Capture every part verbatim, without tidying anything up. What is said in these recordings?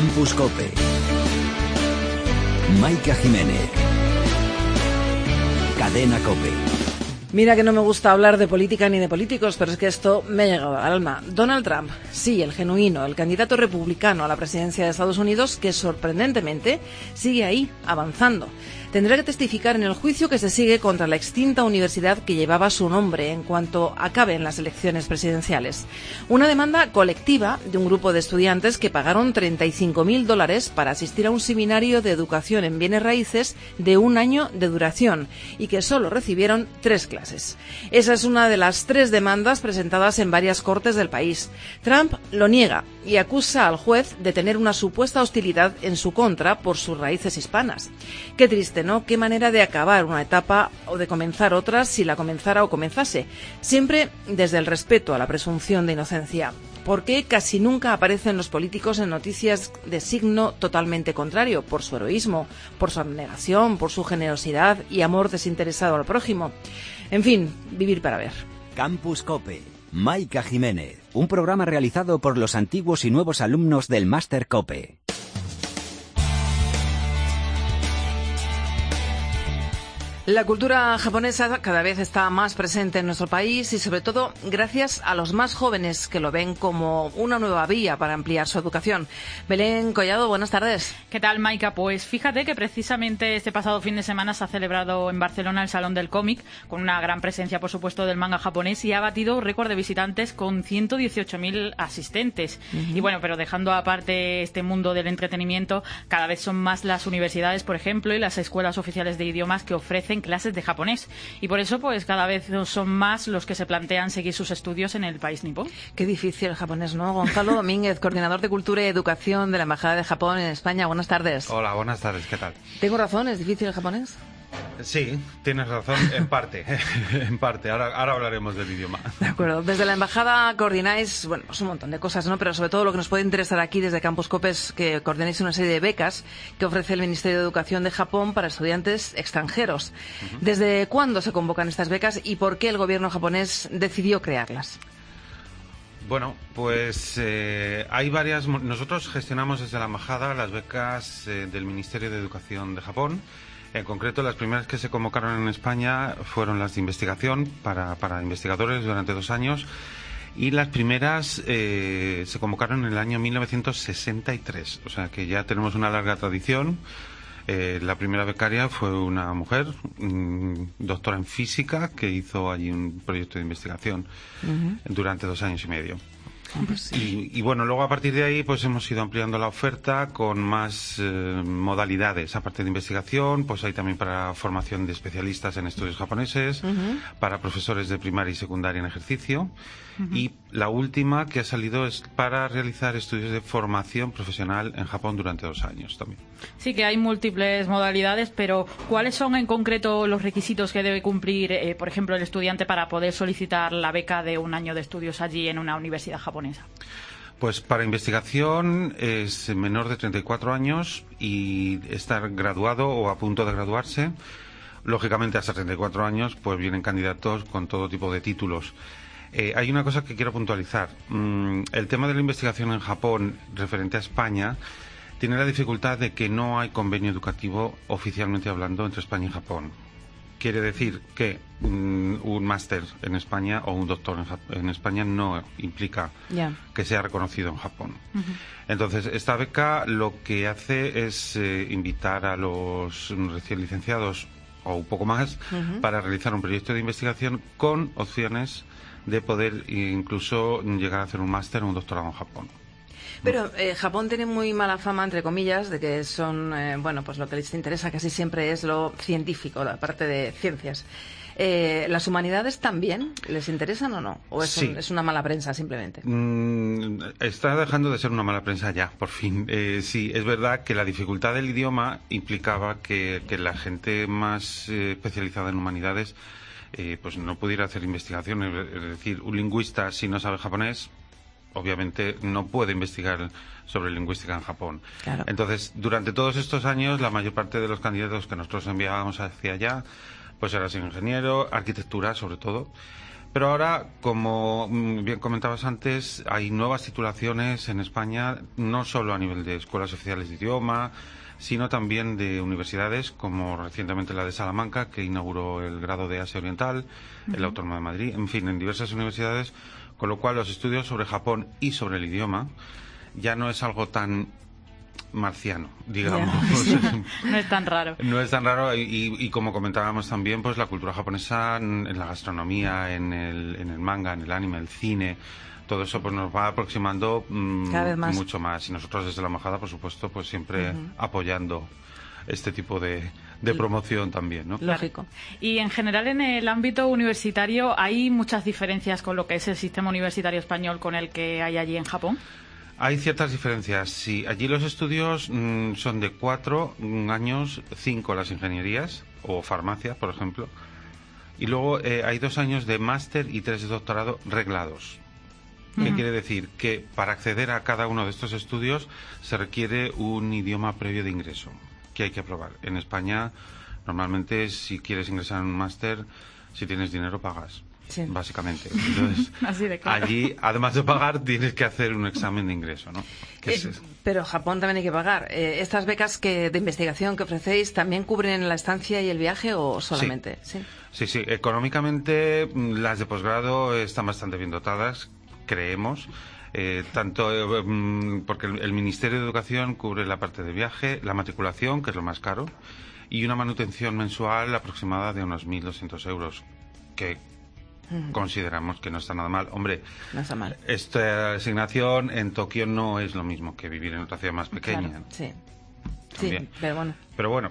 Campus Cope. Maika Jiménez. Cadena Cope. Mira que no me gusta hablar de política ni de políticos, pero es que esto me ha llegado al alma. Donald Trump, sí, el genuino, el candidato republicano a la presidencia de Estados Unidos, que sorprendentemente sigue ahí, avanzando. Tendrá que testificar en el juicio que se sigue contra la extinta universidad que llevaba su nombre en cuanto acaben las elecciones presidenciales. Una demanda colectiva de un grupo de estudiantes que pagaron treinta y cinco mil dólares para asistir a un seminario de educación en bienes raíces de un año de duración y que solo recibieron tres clases. Esa es una de las tres demandas presentadas en varias cortes del país. Trump lo niega y acusa al juez de tener una supuesta hostilidad en su contra por sus raíces hispanas. Qué triste, ¿no? Qué manera de acabar una etapa o de comenzar otra si la comenzara o comenzase. Siempre desde el respeto a la presunción de inocencia. ¿Por qué casi nunca aparecen los políticos en noticias de signo totalmente contrario? Por su heroísmo, por su abnegación, por su generosidad y amor desinteresado al prójimo. En fin, vivir para ver. Campus Cope. Maika Jiménez. Un programa realizado por los antiguos y nuevos alumnos del Máster Cope. La cultura japonesa cada vez está más presente en nuestro país y sobre todo gracias a los más jóvenes que lo ven como una nueva vía para ampliar su educación. Belén Collado, buenas tardes. ¿Qué tal, Maika? Pues fíjate que precisamente este pasado fin de semana se ha celebrado en Barcelona el Salón del Cómic, con una gran presencia, por supuesto, del manga japonés y ha batido récord de visitantes con ciento dieciocho mil asistentes. Uh-huh. Y bueno, pero dejando aparte este mundo del entretenimiento, cada vez son más las universidades, por ejemplo, y las escuelas oficiales de idiomas que ofrecen clases de japonés y por eso pues cada vez son más los que se plantean seguir sus estudios en el país nipón. Qué difícil el japonés, ¿no? Gonzalo Domínguez, coordinador de Cultura y Educación de la Embajada de Japón en España. Buenas tardes. Hola, buenas tardes, ¿qué tal? ¿Tengo razón? ¿Es difícil el japonés? Sí, tienes razón, en parte, en parte. Ahora, ahora hablaremos del idioma. De acuerdo. Desde la embajada coordináis, bueno, pues un montón de cosas, ¿no? Pero sobre todo lo que nos puede interesar aquí desde Campus Cope es que coordináis una serie de becas que ofrece el Ministerio de Educación de Japón para estudiantes extranjeros. Uh-huh. ¿Desde cuándo se convocan estas becas y por qué el gobierno japonés decidió crearlas? Bueno, pues eh, hay varias. Nosotros gestionamos desde la embajada las becas eh, del Ministerio de Educación de Japón. En concreto, las primeras que se convocaron en España fueron las de investigación para, para investigadores durante dos años y las primeras eh, se convocaron en el año mil novecientos sesenta y tres, o sea que ya tenemos una larga tradición. Eh, la primera becaria fue una mujer, mmm, doctora en física, que hizo allí un proyecto de investigación uh-huh. durante dos años y medio. Pues sí. y, y bueno, luego a partir de ahí pues hemos ido ampliando la oferta con más eh, modalidades. Aparte de investigación, pues hay también para formación de especialistas en estudios japoneses, uh-huh. para profesores de primaria y secundaria en ejercicio. Uh-huh. Y la última que ha salido es para realizar estudios de formación profesional en Japón durante dos años también. Sí, que hay múltiples modalidades, pero ¿cuáles son en concreto los requisitos que debe cumplir, eh, por ejemplo, el estudiante para poder solicitar la beca de un año de estudios allí en una universidad japonesa? Pues para investigación es menor de treinta y cuatro años y estar graduado o a punto de graduarse. Lógicamente, hasta treinta y cuatro años pues vienen candidatos con todo tipo de títulos. Eh, hay una cosa que quiero puntualizar. Mm, el tema de la investigación en Japón referente a España tiene la dificultad de que no hay convenio educativo oficialmente hablando entre España y Japón. Quiere decir que mm, un máster en España o un doctor en, Jap- en España no implica yeah. que sea reconocido en Japón. Uh-huh. Entonces, esta beca lo que hace es eh, invitar a los recién licenciados o un poco más uh-huh. para realizar un proyecto de investigación con opciones de poder incluso llegar a hacer un máster o un doctorado en Japón. Pero eh, Japón tiene muy mala fama, entre comillas, de que son, eh, bueno, pues lo que les interesa casi siempre es lo científico, la parte de ciencias. Eh, ¿Las humanidades también les interesan o no? ¿O es, sí. un, es una mala prensa simplemente? Mm, está dejando de ser una mala prensa ya, por fin. Eh, sí, es verdad que la dificultad del idioma implicaba que, que la gente más eh, especializada en humanidades eh, pues no pudiera hacer investigación. Es decir, un lingüista, si no sabe japonés, obviamente no puede investigar sobre lingüística en Japón. Claro. Entonces, durante todos estos años, la mayor parte de los candidatos que nosotros enviábamos hacia allá, pues era ser ingeniero, arquitectura sobre todo, Pero ahora, como bien comentabas antes, hay nuevas titulaciones en España, no solo a nivel de escuelas oficiales de idioma, sino también de universidades, como recientemente la de Salamanca, que inauguró el grado de Asia Oriental, uh-huh. el Autónoma de Madrid, en fin, en diversas universidades, con lo cual los estudios sobre Japón y sobre el idioma ya no es algo tan marciano, digamos. Yeah. No es tan raro. No es tan raro y, y como comentábamos también, pues la cultura japonesa en, en la gastronomía, en el, en el manga, en el anime, el cine, todo eso pues nos va aproximando mmm, cada vez más. mucho más. Y nosotros desde la embajada, por supuesto, pues siempre uh-huh. apoyando este tipo de, de promoción también, ¿no? Lógico. Y en general en el ámbito universitario hay muchas diferencias con lo que es el sistema universitario español con el que hay allí en Japón. Hay ciertas diferencias, sí. Allí los estudios mmm, son de cuatro años, cinco las ingenierías o farmacia, por ejemplo. Y luego eh, hay dos años de máster y tres de doctorado reglados. ¿Qué uh-huh. quiere decir? Que para acceder a cada uno de estos estudios se requiere un idioma previo de ingreso, que hay que aprobar. En España, normalmente, si quieres ingresar en un máster, si tienes dinero, pagas. Sí. Básicamente. Entonces, así de claro. Allí, además de pagar, tienes que hacer un examen de ingreso, ¿no? Eh, es... Pero Japón también hay que pagar. Eh, ¿Estas becas que de investigación que ofrecéis también cubren la estancia y el viaje o solamente? Sí, sí, sí. sí. Económicamente, las de posgrado están bastante bien dotadas, creemos. Eh, tanto eh, porque el, el Ministerio de Educación cubre la parte de viaje, la matriculación, que es lo más caro, y una manutención mensual aproximada de unos mil doscientos euros, que consideramos que no está nada mal. Hombre, no está mal. Esta asignación en Tokio no es lo mismo que vivir en otra ciudad más pequeña. Claro, sí. Sí, pero bueno. Pero bueno,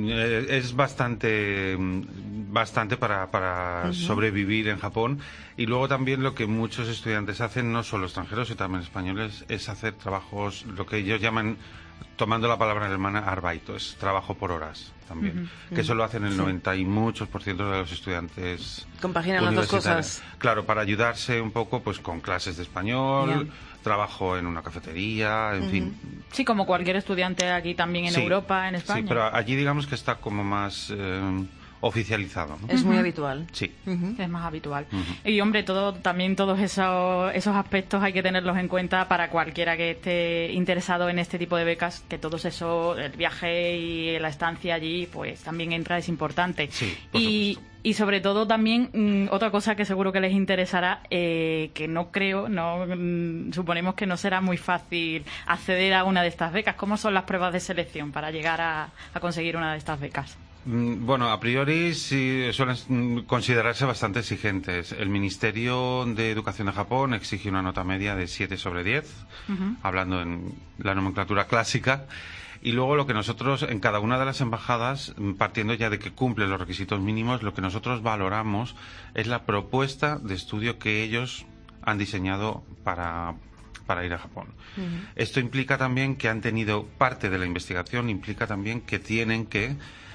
es bastante bastante para, para uh-huh. sobrevivir en Japón. Y luego también lo que muchos estudiantes hacen, no solo extranjeros, sino también españoles, es hacer trabajos, lo que ellos llaman, tomando la palabra alemana, arbeito, es trabajo por horas también. Uh-huh. Que eso lo hacen el sí. noventa y muchos por ciento de los estudiantes. Compaginan las dos cosas. Claro, para ayudarse un poco pues con clases de español, yeah. trabajo en una cafetería, en uh-huh. fin. Sí, como cualquier estudiante aquí también en sí, Europa, en España. Sí, pero allí digamos que está como más eh, oficializado, ¿no? Es muy habitual. Sí. Uh-huh. Es más habitual. Uh-huh. Y hombre, todo también todos esos, esos aspectos hay que tenerlos en cuenta para cualquiera que esté interesado en este tipo de becas, que todos eso, el viaje y la estancia allí, pues también entra, es importante. Sí, por y, supuesto. Y sobre todo también mmm, otra cosa que seguro que les interesará, eh, que no creo, no mmm, suponemos que no será muy fácil acceder a una de estas becas. ¿Cómo son las pruebas de selección para llegar a, a conseguir una de estas becas? Bueno, a priori sí suelen considerarse bastante exigentes. El Ministerio de Educación de Japón exige una nota media de siete sobre diez, uh-huh. hablando en la nomenclatura clásica. Y luego lo que nosotros, en cada una de las embajadas, partiendo ya de que cumple los requisitos mínimos, lo que nosotros valoramos es la propuesta de estudio que ellos han diseñado para, para ir a Japón. Uh-huh. Esto implica también que han tenido parte de la investigación, implica también que tienen que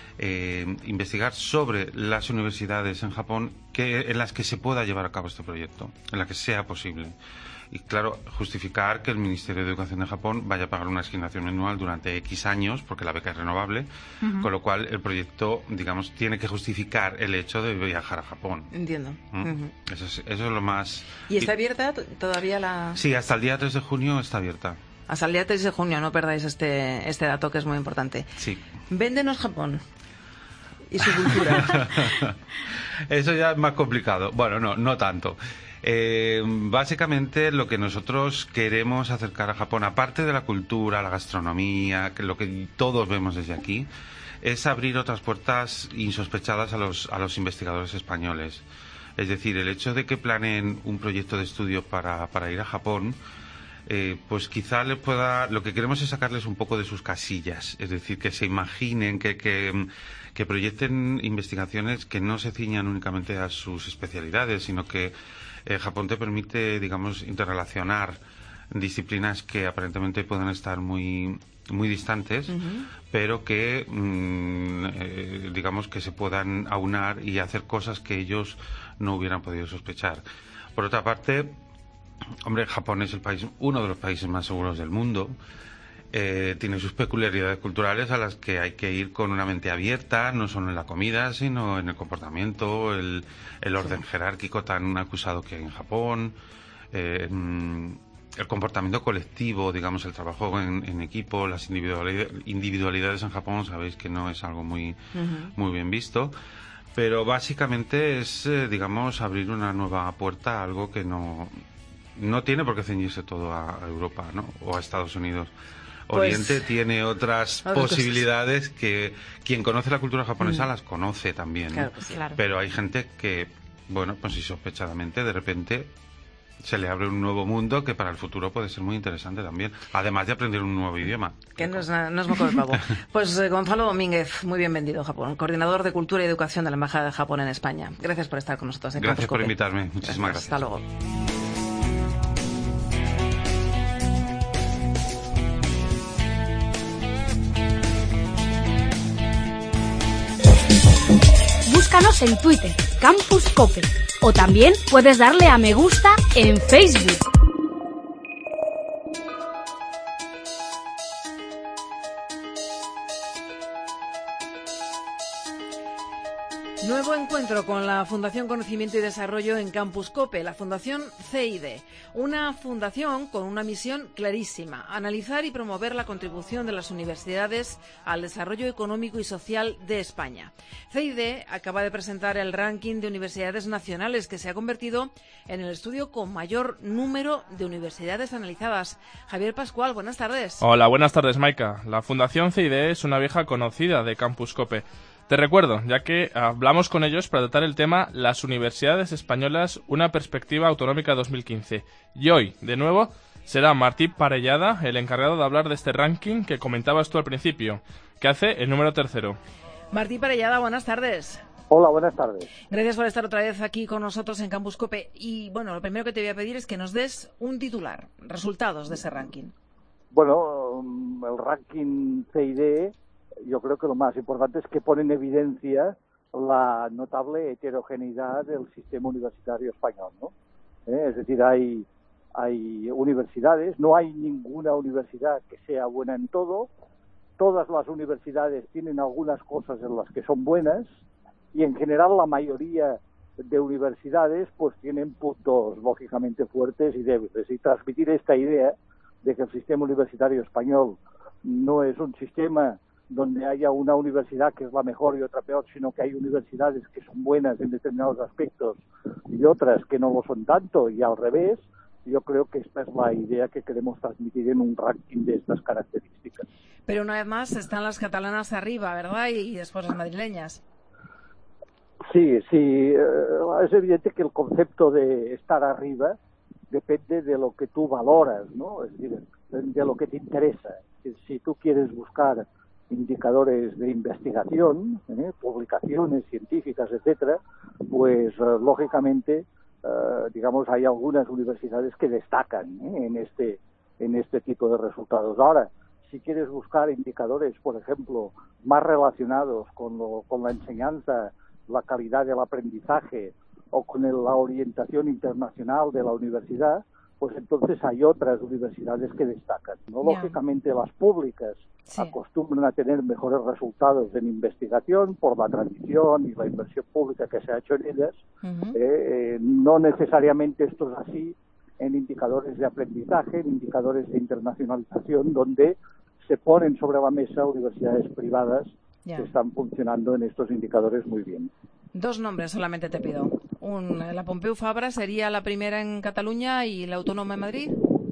eh, investigar sobre las universidades en Japón que, en las que se pueda llevar a cabo este proyecto, en las que sea posible. Y claro, justificar que el Ministerio de Educación de Japón vaya a pagar una asignación anual durante X años, porque la beca es renovable, uh-huh. con lo cual el proyecto, digamos, tiene que justificar el hecho de viajar a Japón. Entiendo. ¿Mm? Uh-huh. Eso, es, eso es lo más... ¿Y está abierta todavía la...? Sí, hasta el día tres de junio está abierta. Hasta el día tres de junio, no perdáis este, este dato que es muy importante. Sí. Véndenos Japón y su cultura. Eso ya es más complicado. Bueno, no, no tanto. Eh, básicamente lo que nosotros queremos acercar a Japón, aparte de la cultura, la gastronomía, que lo que todos vemos desde aquí, es abrir otras puertas insospechadas a los, a los investigadores españoles. Es decir, el hecho de que planeen un proyecto de estudio para, para ir a Japón, eh, pues quizá les pueda... Lo que queremos es sacarles un poco de sus casillas, es decir, que se imaginen, que... que que proyecten investigaciones que no se ciñan únicamente a sus especialidades, sino que eh, Japón te permite, digamos, interrelacionar disciplinas que aparentemente pueden estar muy muy distantes, uh-huh. pero que, mmm, eh, digamos, que se puedan aunar y hacer cosas que ellos no hubieran podido sospechar. Por otra parte, hombre, Japón es el país, uno de los países más seguros del mundo. eh, tiene sus peculiaridades culturales a las que hay que ir con una mente abierta, no solo en la comida, sino en el comportamiento, el, el orden sí. jerárquico tan acusado que hay en Japón, eh, el comportamiento colectivo, digamos, el trabajo en, en equipo, las individualidades, individualidades en Japón, sabéis que no es algo muy, uh-huh. muy bien visto. Pero básicamente es, eh, digamos, abrir una nueva puerta a algo que no, no tiene por qué ceñirse todo a, a Europa, ¿no? O a Estados Unidos. Oriente pues, tiene otras posibilidades cosas. Que quien conoce la cultura japonesa mm. las conoce también, ¿no? Claro, pues, claro. Pero hay gente que, bueno, pues insospechadamente, de repente se le abre un nuevo mundo que para el futuro puede ser muy interesante también, además de aprender un nuevo idioma. Que no es, no es moco de pavo. Pues eh, Gonzalo Domínguez, muy bienvenido a Japón, coordinador de Cultura y Educación de la Embajada de Japón en España. Gracias por estar con nosotros en Gracias Campus por Cope. invitarme, muchísimas gracias. Hasta luego. Búscanos en Twitter, Campus Cope, o también puedes darle a me gusta en Facebook. Nuevo encuentro con la Fundación Conocimiento y Desarrollo en Campus Cope, la Fundación C I D. Una fundación con una misión clarísima: analizar y promover la contribución de las universidades al desarrollo económico y social de España. C I D acaba de presentar el ranking de universidades nacionales, que se ha convertido en el estudio con mayor número de universidades analizadas. Javier Pascual, buenas tardes. Hola, buenas tardes, Maika. La Fundación C I D es una vieja conocida de Campus Cope. Te recuerdo, ya que hablamos con ellos para tratar el tema Las Universidades Españolas, una perspectiva autonómica dos mil quince. Y hoy, de nuevo, será Martí Parellada el encargado de hablar de este ranking que comentabas tú al principio, que hace el número tercero. Martí Parellada, buenas tardes. Hola, buenas tardes. Gracias por estar otra vez aquí con nosotros en Campus Cope. Y bueno, lo primero que te voy a pedir es que nos des un titular, resultados de ese ranking. Bueno, el ranking C I D, yo creo que lo más importante es que pone en evidencia la notable heterogeneidad del sistema universitario español, ¿no? ¿Eh? Es decir, hay, hay universidades, no hay ninguna universidad que sea buena en todo, todas las universidades tienen algunas cosas en las que son buenas y en general la mayoría de universidades pues tienen puntos lógicamente fuertes y débiles. Y transmitir esta idea de que el sistema universitario español no es un sistema donde haya una universidad que es la mejor y otra peor, sino que hay universidades que son buenas en determinados aspectos y otras que no lo son tanto, y al revés. Yo creo que esta es la idea que queremos transmitir en un ranking de estas características. Pero una vez más están las catalanas arriba, ¿verdad? Y después las madrileñas. Sí, sí. Es evidente que el concepto de estar arriba depende de lo que tú valoras, ¿no? Es decir, de lo que te interesa. Si tú quieres buscar indicadores de investigación, ¿eh? publicaciones científicas, etcétera, pues uh, lógicamente, uh, digamos, hay algunas universidades que destacan ¿eh? en este en este tipo de resultados. Ahora, si quieres buscar indicadores, por ejemplo, más relacionados con lo, con la enseñanza, la calidad del aprendizaje o con el, la orientación internacional de la universidad, pues entonces hay otras universidades que destacan, ¿no? Yeah. Lógicamente las públicas sí. acostumbran a tener mejores resultados en investigación por la tradición y la inversión pública que se ha hecho en ellas. Uh-huh. eh, no necesariamente esto es así en indicadores de aprendizaje, en indicadores de internacionalización, donde se ponen sobre la mesa universidades privadas yeah. que están funcionando en estos indicadores muy bien. Dos nombres solamente te pido. Un, la Pompeu Fabra sería la primera en Cataluña y la Autónoma en Madrid.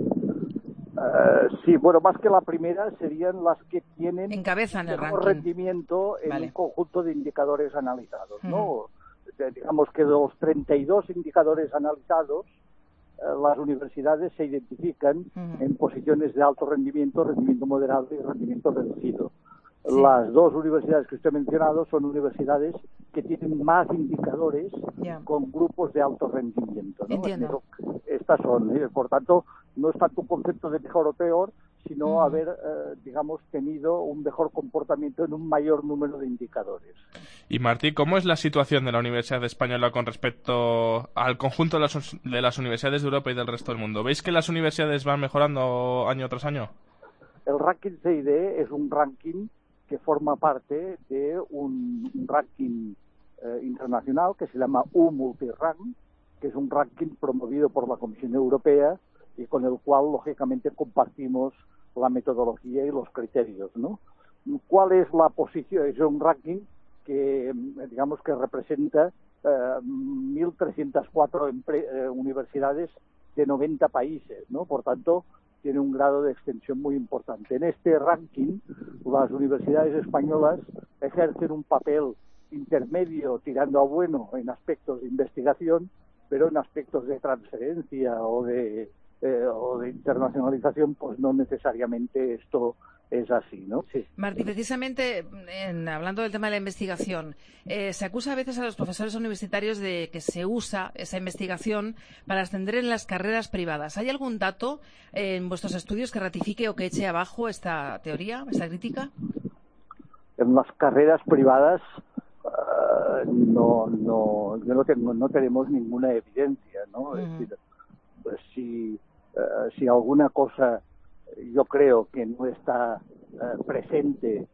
Uh, sí, bueno, más que la primera serían las que tienen encabezan el mejor ranking. rendimiento en vale. un conjunto de indicadores analizados, uh-huh. ¿no? De, digamos que de los treinta y dos indicadores analizados, uh, las universidades se identifican uh-huh. en posiciones de alto rendimiento, rendimiento moderado y rendimiento reducido. Sí. Las dos universidades que usted ha mencionado son universidades que tienen más indicadores yeah. con grupos de alto rendimiento, ¿no? Entiendo. Estas son, ¿eh? Por tanto, no es tanto un concepto de mejor o peor, sino mm. haber, eh, digamos, tenido un mejor comportamiento en un mayor número de indicadores. Y Martí, ¿cómo es la situación de la Universidad Española con respecto al conjunto de las, de las universidades de Europa y del resto del mundo? ¿Veis que las universidades van mejorando año tras año? El ranking C I D E es un ranking que forma parte de un, un ranking eh, internacional que se llama U Multirank, que es un ranking promovido por la Comisión Europea y con el cual, lógicamente, compartimos la metodología y los criterios, ¿no? ¿Cuál es la posición? Es un ranking que, digamos, que representa eh, mil trescientas cuatro eh, universidades de noventa países, ¿no? Por tanto, tiene un grado de extensión muy importante. En este ranking, las universidades españolas ejercen un papel intermedio tirando a bueno en aspectos de investigación, pero en aspectos de transferencia o de, eh, o de internacionalización, pues no necesariamente esto es así, ¿no? Sí. Martí, precisamente en, hablando del tema de la investigación, eh, se acusa a veces a los profesores universitarios de que se usa esa investigación para ascender en las carreras privadas. ¿Hay algún dato eh, en vuestros estudios que ratifique o que eche abajo esta teoría, esta crítica? En las carreras privadas uh, no, no, yo no tengo, no tenemos ninguna evidencia, ¿no? Uh-huh. Es decir, pues si, uh, si alguna cosa yo creo que no está uh, presente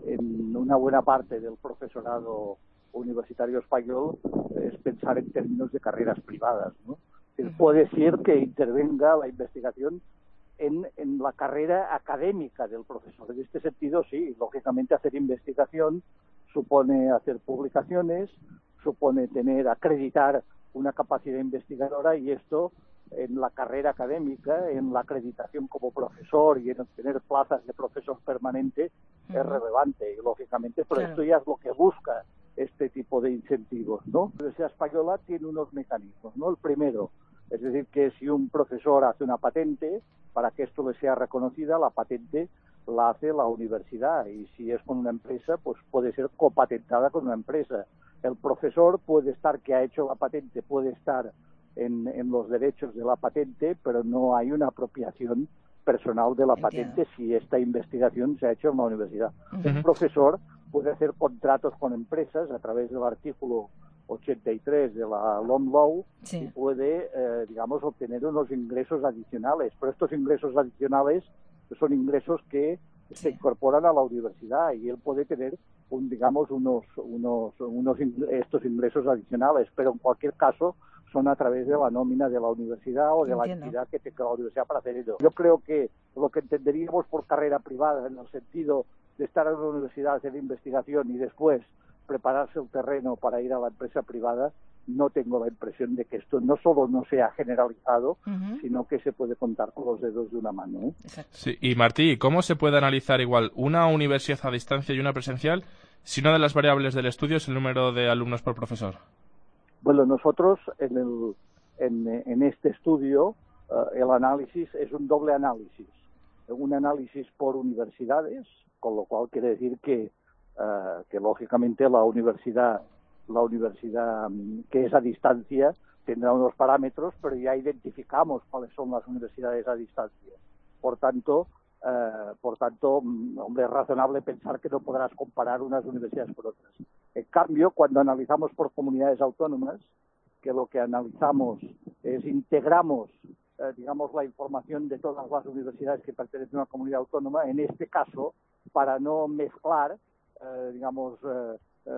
en una buena parte del profesorado universitario español, es pensar en términos de carreras privadas, ¿no? Uh-huh. Puede ser que intervenga la investigación en, en la carrera académica del profesor. En este sentido, sí, lógicamente hacer investigación supone hacer publicaciones, supone tener, acreditar una capacidad investigadora, y esto en la carrera académica, en la acreditación como profesor y en obtener plazas de profesor permanente, uh-huh, es relevante, y lógicamente, pero claro, esto ya es lo que busca este tipo de incentivos, ¿no? La Universidad Española tiene unos mecanismos, ¿no? El primero, es decir, que si un profesor hace una patente, para que esto le sea reconocida, la patente la hace la universidad, y si es con una empresa, pues puede ser copatentada con una empresa. El profesor puede estar, que ha hecho la patente, puede estar En, en los derechos de la patente, pero no hay una apropiación personal de la Entiendo. patente si esta investigación se ha hecho en la universidad. Uh-huh. Un profesor puede hacer contratos con empresas a través del artículo ochenta y tres de la LOMLOE, sí, y puede, eh, digamos, obtener unos ingresos adicionales, pero estos ingresos adicionales son ingresos que sí. se incorporan a la universidad, y él puede tener un, digamos, unos, unos, unos estos ingresos adicionales, pero en cualquier caso son a través de la nómina de la universidad o de Entiendo. la entidad que tenga la universidad para hacer ello. Yo creo que lo que entenderíamos por carrera privada, en el sentido de estar en una universidad, hacer investigación y después prepararse el terreno para ir a la empresa privada, no tengo la impresión de que esto no solo no sea generalizado, uh-huh, sino que se puede contar con los dedos de una mano, ¿eh? Sí, y Martí, ¿cómo se puede analizar igual una universidad a distancia y una presencial si una de las variables del estudio es el número de alumnos por profesor? Bueno, nosotros en, el, en, en este estudio uh, el análisis es un doble análisis. Un análisis por universidades, con lo cual quiere decir que, uh, que lógicamente la universidad, la universidad um, que es a distancia tendrá unos parámetros, pero ya identificamos cuáles son las universidades a distancia. Por tanto, uh, por tanto, hombre, es razonable pensar que no podrás comparar unas universidades por otras. En cambio, cuando analizamos por comunidades autónomas, que lo que analizamos es integramos, eh, digamos, la información de todas las universidades que pertenecen a una comunidad autónoma, en este caso, para no mezclar, eh, digamos, eh, eh,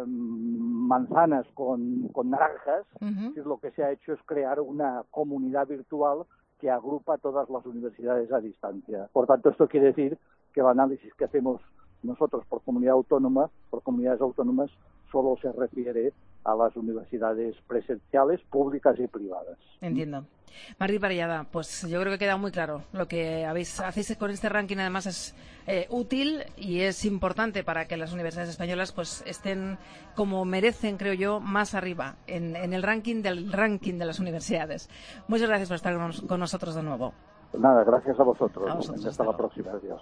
manzanas con, con naranjas, uh-huh, que lo que se ha hecho es crear una comunidad virtual que agrupa todas las universidades a distancia. Por tanto, esto quiere decir que el análisis que hacemos nosotros por comunidad autónoma, por comunidades autónomas, solo se refiere a las universidades presenciales, públicas y privadas. Entiendo. Martí Parellada, pues yo creo que queda muy claro. Lo que habéis, hacéis con este ranking además es eh, útil y es importante para que las universidades españolas pues estén como merecen, creo yo, más arriba en, en el ranking del ranking de las universidades. Muchas gracias por estar con, con nosotros de nuevo. Pues nada, gracias a vosotros. A vosotros hasta, hasta la próxima. Adiós.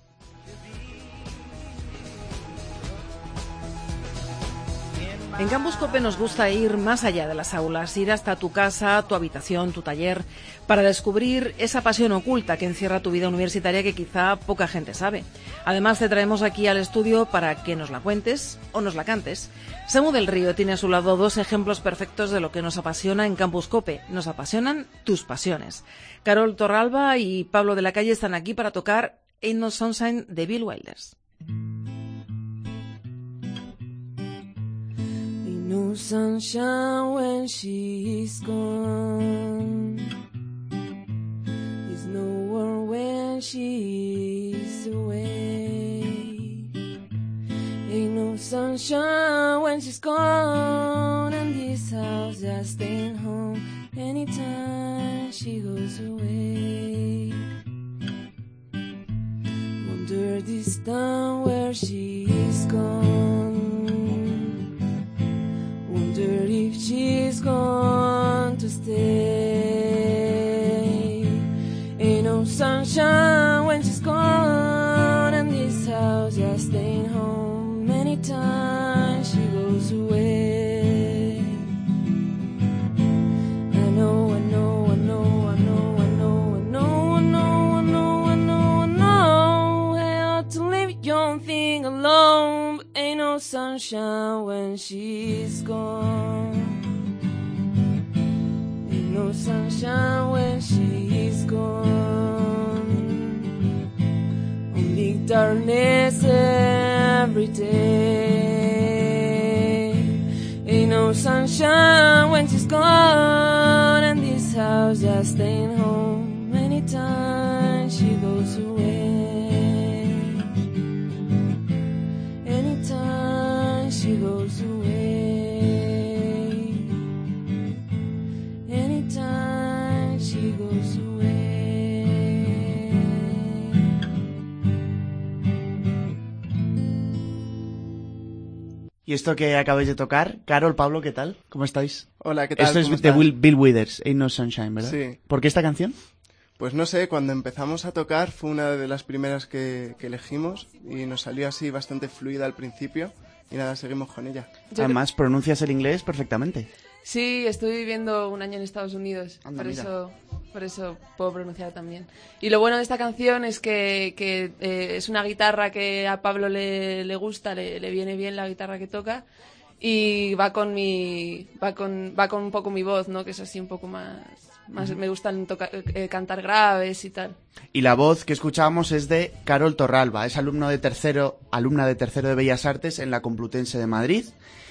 En Campus Cope nos gusta ir más allá de las aulas, ir hasta tu casa, tu habitación, tu taller, para descubrir esa pasión oculta que encierra tu vida universitaria que quizá poca gente sabe. Además, te traemos aquí al estudio para que nos la cuentes o nos la cantes. Samu del Río tiene a su lado dos ejemplos perfectos de lo que nos apasiona en Campus Cope. Nos apasionan tus pasiones. Carol Torralba y Pablo de la Calle están aquí para tocar Ain't No Sunshine de Bill Wilders. Ain't no sunshine when she's gone. There's no one when she's away. Ain't no sunshine when she's gone, and this house just staying home anytime she goes away. Wonder this time where she's gone. Wonder if she's gone to stay. Ain't no sunshine when she's gone, and this house just staying home anytime she goes away. I know, I know, I know, I know, I know, I know, I know, I know, I know, I know. I ought to leave your thing alone, but ain't no sunshine when she's gone. Ain't no sunshine when she's gone. Only darkness every day. Ain't no sunshine when she's gone, and this house just staying home anytime she goes away. Anytime she goes away. Anytime she goes away. Y esto que acabáis de tocar, Carol, Pablo, ¿qué tal? ¿Cómo estáis? Hola, ¿qué tal? Esto es de Bill, Bill Withers, Ain't No Sunshine, ¿verdad? Sí. ¿Por qué esta canción? Pues no sé, cuando empezamos a tocar fue una de las primeras que, que elegimos y nos salió así bastante fluida al principio y nada, seguimos con ella. Yo Además, creo... pronuncias el inglés perfectamente. Sí, estuve viviendo un año en Estados Unidos, Anda, por mira. eso por eso puedo pronunciar también. Y lo bueno de esta canción es que, que eh, es una guitarra que a Pablo le, le gusta, le, le viene bien la guitarra que toca y va con mi va con va con un poco mi voz, ¿no? Que es así un poco más más me gustan tocar, eh, cantar graves y tal. Y la voz que escuchábamos es de Carol Torralba, es alumno de tercero, alumna de tercero de Bellas Artes en la Complutense de Madrid.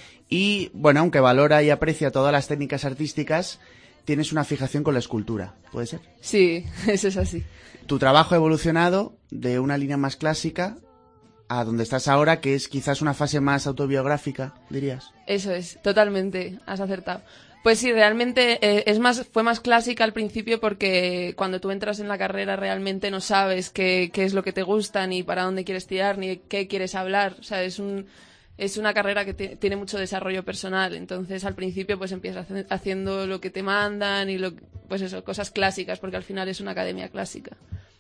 Y, bueno, aunque valora y aprecia todas las técnicas artísticas, tienes una fijación con la escultura, ¿puede ser? Sí, eso es así. Tu trabajo ha evolucionado de una línea más clásica a donde estás ahora, que es quizás una fase más autobiográfica, dirías. Eso es, totalmente, has acertado. Pues sí, realmente eh, es más, fue más clásica al principio porque cuando tú entras en la carrera realmente no sabes qué, qué es lo que te gusta, ni para dónde quieres tirar, ni qué quieres hablar. O sea, es un... Es una carrera que t- tiene mucho desarrollo personal, entonces al principio pues empiezas hace- haciendo lo que te mandan y lo, pues eso, cosas clásicas, porque al final es una academia clásica.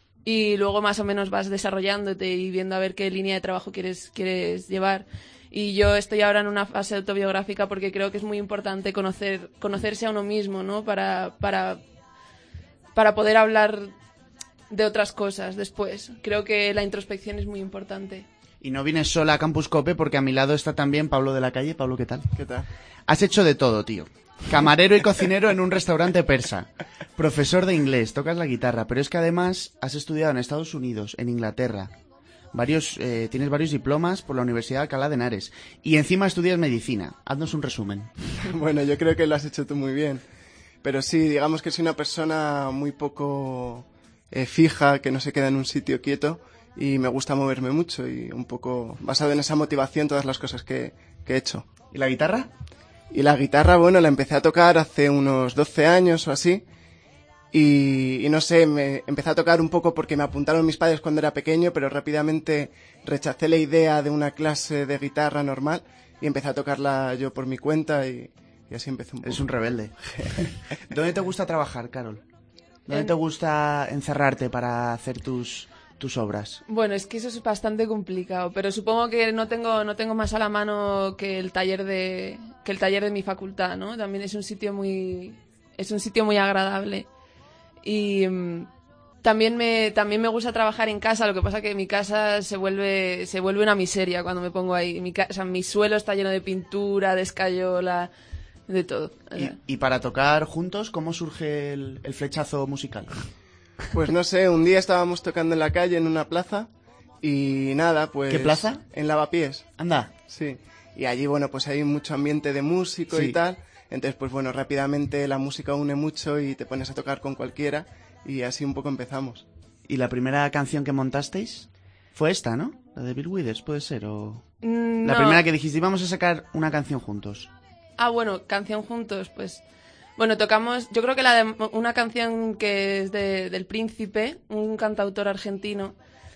Y luego más o menos vas desarrollándote y viendo a ver qué línea de trabajo quieres, quieres llevar. Y yo estoy ahora en una fase autobiográfica porque creo que es muy importante conocer, conocerse a uno mismo, ¿no? Para, para, para poder hablar de otras cosas después. Creo que la introspección es muy importante. Y no vienes sola a Campus Cope porque a mi lado está también Pablo de la Calle. Pablo, ¿qué tal? ¿Qué tal? Has hecho de todo, tío. Camarero y cocinero en un restaurante persa. Profesor de inglés, tocas la guitarra, pero es que además has estudiado en Estados Unidos, en Inglaterra. Varios, eh, tienes varios diplomas por la Universidad de Alcalá de Henares. Y encima estudias medicina. Haznos un resumen. Bueno, yo creo que lo has hecho tú muy bien. Pero sí, digamos que soy una persona muy poco eh, fija, que no se queda en un sitio quieto. Y me gusta moverme mucho y un poco basado en esa motivación todas las cosas que, que he hecho. ¿Y la guitarra? Y la guitarra, bueno, la empecé a tocar hace unos doce años o así. Y, y no sé, me empecé a tocar un poco porque me apuntaron mis padres cuando era pequeño, pero rápidamente rechacé la idea de una clase de guitarra normal y empecé a tocarla yo por mi cuenta y, y así empezó un poco. Es un rebelde. ¿Dónde te gusta trabajar, Carol? ¿Dónde te gusta encerrarte para hacer tus... tus obras? Bueno, es que eso es bastante complicado, pero supongo que no tengo no tengo más a la mano que el taller de que el taller de mi facultad, ¿no? También es un sitio muy es un sitio muy agradable. Y um, también me también me gusta trabajar en casa, lo que pasa que mi casa se vuelve se vuelve una miseria cuando me pongo ahí. Mi casa, o sea, mi suelo está lleno de pintura, de escayola, de todo. ¿Y, y para tocar juntos, cómo surge el, el flechazo musical? Pues no sé, un día estábamos tocando en la calle, en una plaza, y nada, pues... ¿Qué plaza? En Lavapiés. Anda. Sí. Y allí, bueno, pues hay mucho ambiente de músico Sí. y tal. Entonces, pues bueno, rápidamente la música une mucho y te pones a tocar con cualquiera. Y así un poco empezamos. ¿Y la primera canción que montasteis fue esta, no? La de Bill Withers, ¿puede ser? O... Mm, La no. primera que dijiste, vamos a sacar una canción juntos. Ah, bueno, canción juntos, pues... Bueno, tocamos, yo creo que la de una canción que es de, del Príncipe, un cantautor argentino,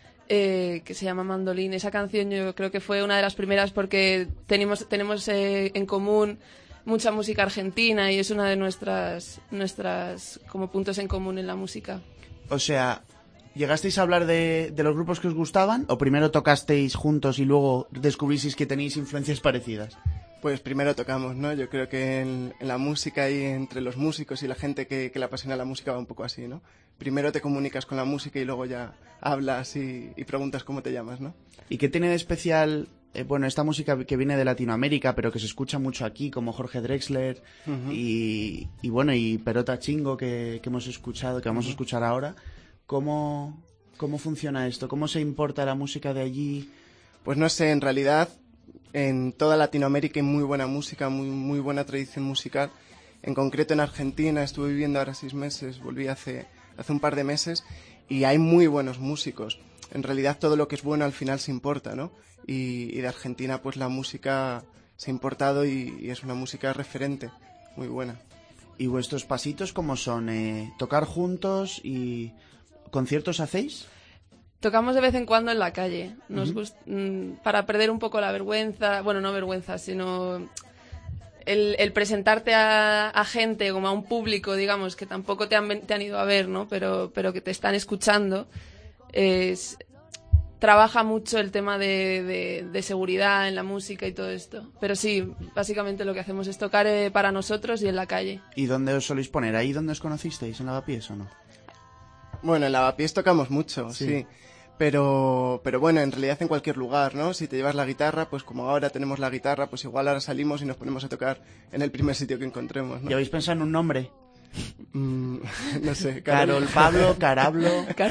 eh, que se llama Mandolín. Esa canción yo creo que fue una de las primeras porque tenemos, tenemos eh, en común mucha música argentina y es una de nuestras, nuestras como puntos en común en la música. O sea, ¿llegasteis a hablar de, de los grupos que os gustaban o primero tocasteis juntos y luego descubristeis que tenéis influencias parecidas? Pues primero tocamos, ¿no? Yo creo que en, en la música y entre los músicos y la gente que, que le apasiona la música va un poco así, ¿no? Primero te comunicas con la música y luego ya hablas y, y preguntas cómo te llamas, ¿no? ¿Y qué tiene de especial, eh, bueno, esta música que viene de Latinoamérica, pero que se escucha mucho aquí, como Jorge Drexler Uh-huh. y, y, bueno, y Perota Chingo, que, que hemos escuchado, que vamos a Uh-huh. escuchar ahora? ¿Cómo, ¿Cómo funciona esto? ¿Cómo se importa la música de allí? Pues no sé, en realidad en toda Latinoamérica hay muy buena música, muy, muy buena tradición musical. En concreto en Argentina estuve viviendo ahora seis meses, volví hace, hace un par de meses y hay muy buenos músicos. En realidad todo lo que es bueno al final se importa, ¿no? Y, y de Argentina pues la música se ha importado y, y es una música referente, muy buena. ¿Y vuestros pasitos cómo son? Eh, ¿Tocar juntos y conciertos hacéis? Tocamos de vez en cuando en la calle, nos Ujú. gust- mm, para perder un poco la vergüenza, bueno, no vergüenza, sino el, el presentarte a, a gente, como a un público, digamos, que tampoco te han, ven- te han ido a ver, ¿no? Pero, pero que te están escuchando, es, trabaja mucho el tema de, de, de seguridad en la música y todo esto. Pero sí, básicamente lo que hacemos es tocar eh, para nosotros y en la calle. ¿Y dónde os soléis poner? ¿Ahí donde os conocisteis? ¿En Lavapiés o no? Bueno, en Lavapiés tocamos mucho, Sí. sí. Pero, pero bueno, en realidad en cualquier lugar, ¿no? Si te llevas la guitarra, pues como ahora tenemos la guitarra, pues igual ahora salimos y nos ponemos a tocar en el primer sitio que encontremos, ¿no? ¿Ya habéis pensado en un nombre? Mm, no sé, Carol, Pablo, Carablo,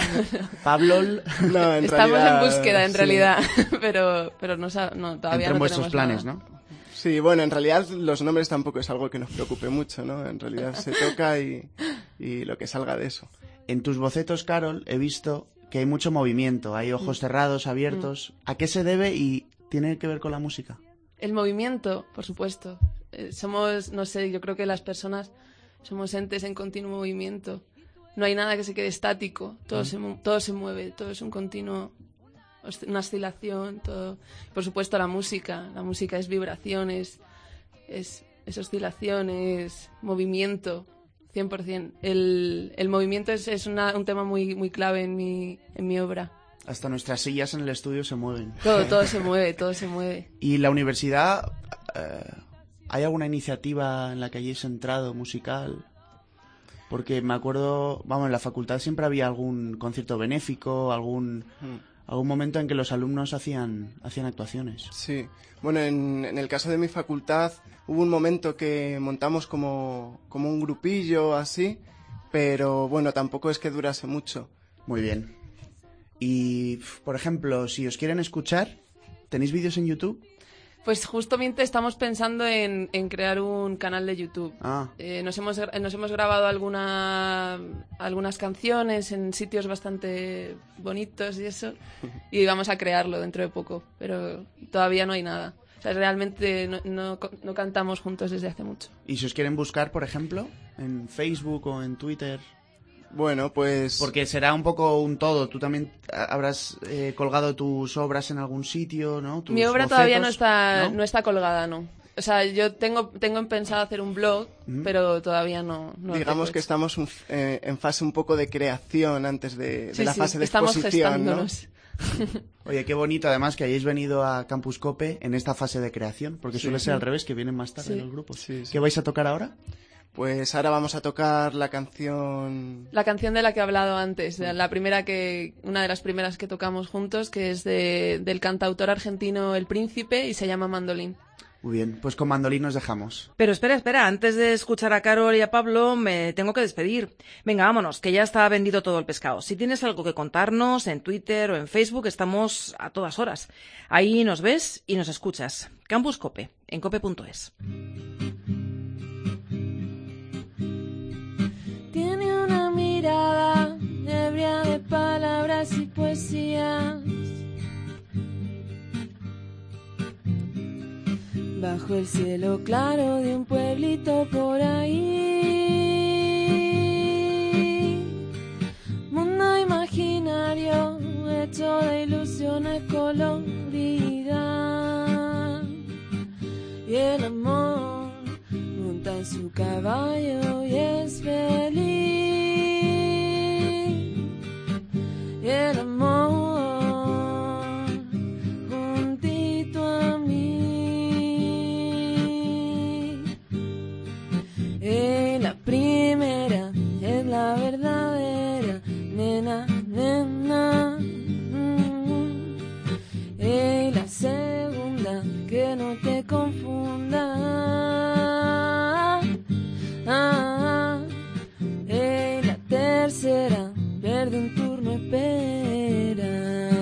Pablo. No, en Estamos realidad, en búsqueda, en sí. realidad, pero, pero no, sa- no, todavía Entre no vuestros tenemos planes, nada. ¿no? Sí, bueno, en realidad los nombres tampoco es algo que nos preocupe mucho, ¿no? En realidad se toca y, y lo que salga de eso. En tus bocetos, Carol, he visto que hay mucho movimiento, hay ojos cerrados, abiertos. ¿A qué se debe y tiene que ver con la música? El movimiento, por supuesto. Eh, somos, no sé, yo creo que las personas somos entes en continuo movimiento. No hay nada que se quede estático, todo, Ah. se, mu- todo se mueve, todo es un continuo, osc- una oscilación, todo. Por supuesto la música, la música es vibraciones, es, es oscilaciones, movimiento, cien por ciento. El, el movimiento es, es una- un tema muy, muy clave en mi, en mi obra. Hasta nuestras sillas en el estudio se mueven. Todo, todo se mueve, todo se mueve. ¿Y la universidad, eh, hay alguna iniciativa en la que hayáis entrado musical? Porque me acuerdo, vamos, en la facultad siempre había algún concierto benéfico, algún, algún momento en que los alumnos hacían, hacían actuaciones. Sí, bueno, en, en el caso de mi facultad hubo un momento que montamos como, como un grupillo así, pero bueno, tampoco es que durase mucho. Muy bien. Y, f- por ejemplo, si os quieren escuchar, ¿tenéis vídeos en YouTube? Pues justamente estamos pensando en, en crear un canal de YouTube. Ah, Eh, nos, hemos, gra- nos hemos grabado alguna, algunas canciones en sitios bastante bonitos y eso, y vamos a crearlo dentro de poco, pero todavía no hay nada. O sea, realmente no, no, co- no cantamos juntos desde hace mucho. y si os quieren buscar, por ejemplo, en Facebook o en Twitter, Bueno, pues... porque será un poco un todo. Tú también ah, habrás eh, colgado tus obras en algún sitio, ¿no? Tus Mi obra todavía no bocetos, está, ¿no? ¿no? está colgada, ¿no? O sea, yo tengo, tengo pensado hacer un blog, Ujú. pero todavía no. no lo digamos tengo que hecho. estamos un f- eh, en fase un poco de creación antes de, de Sí, la sí, fase de estamos exposición, ¿no? gestándonos. Oye, qué bonito además que hayáis venido a Campus Cope en esta fase de creación, porque Sí. suele ser al revés, que vienen más tarde Sí. los grupos. Sí, sí. ¿Qué vais a tocar ahora? Pues ahora vamos a tocar la canción... La canción de la que he hablado antes, de la primera que, una de las primeras que tocamos juntos, que es de, del cantautor argentino El Príncipe y se llama Mandolín. Muy bien, pues con Mandolín nos dejamos. Pero espera, espera, antes de escuchar a Carol y a Pablo me tengo que despedir. Venga, vámonos, que ya está vendido todo el pescado. Si tienes algo que contarnos en Twitter o en Facebook, estamos a todas horas. Ahí nos ves y nos escuchas. Campus Cope, en cope punto es. Tiene una mirada ebria de palabras y poesías. Bajo el cielo claro de un pueblito por ahí, mundo imaginario hecho de ilusiones coloridas, y el amor monta en su caballo y es feliz, y el amor primera es la verdadera, nena, nena. Mm. Y la segunda, que no te confunda. Ah, y la tercera, pierde un turno, espera.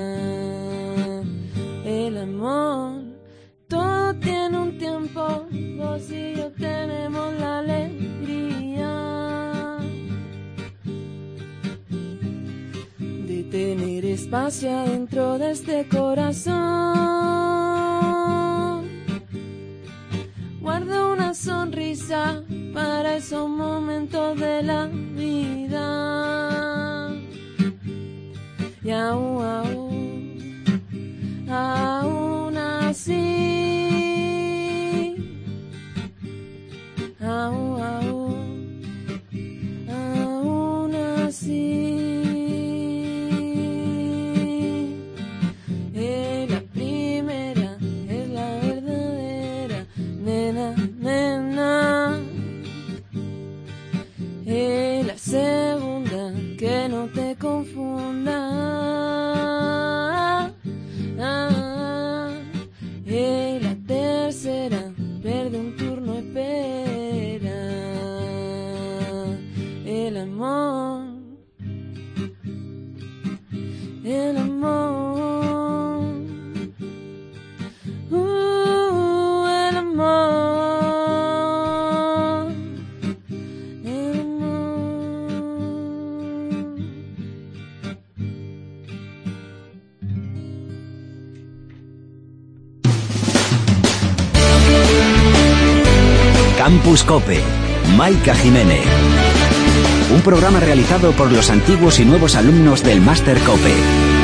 El amor, todo tiene un tiempo, vos y yo tenemos la alegría de tener espacio dentro de este corazón. Guardo una sonrisa para esos momentos de la vida. Y aún, aún, aún así, aún, aún, aún así. Y la primera es la verdadera, nena, nena. Y la segunda, que no te confunda. Ah, y la tercera, pierde un turno, espera. El amor, el amor, uh, el amor, el amor. Campus Cope, Maika Jiménez. Un programa realizado por los antiguos y nuevos alumnos del Máster Cope.